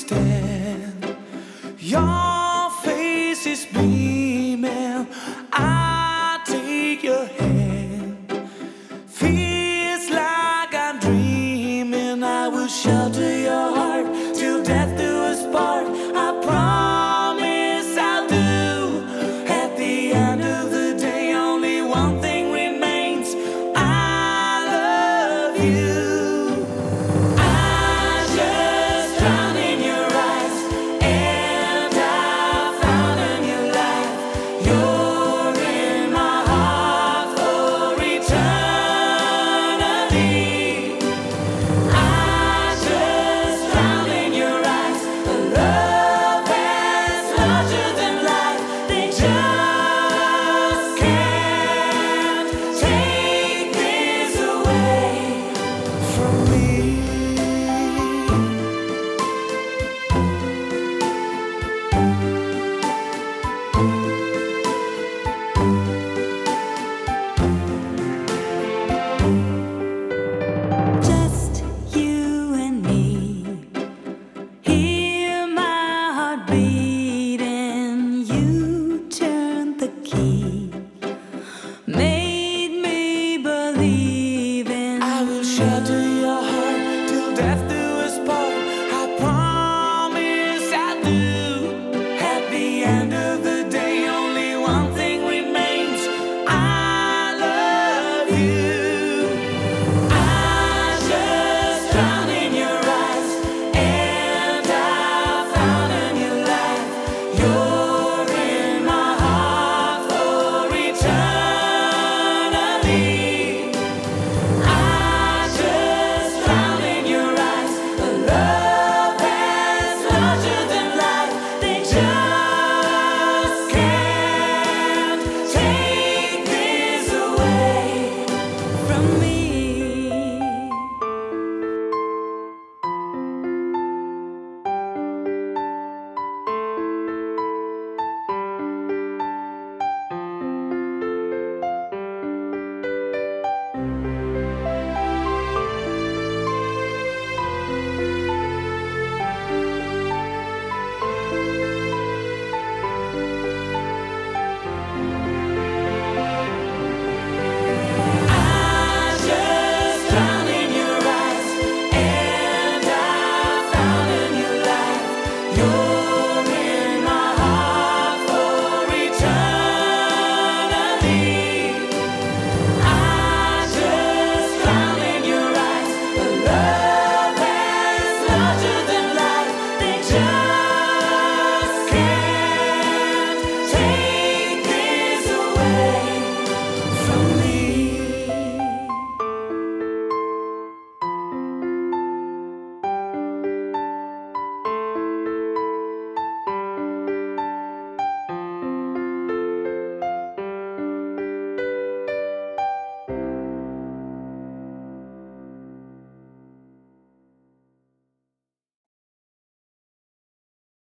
stand. Your face is beaming. I take your hand. Feels like I'm dreaming. I will shelter your heart till death do us part. I promise I'll do. At the end of the day, only one thing remains. I love you. Shelter your heart till death do us part. I promise I'll do. At the end of the day, only one thing remains. I love you. I just drown in your eyes, and I found a new life. You're in my heart for eternity. To the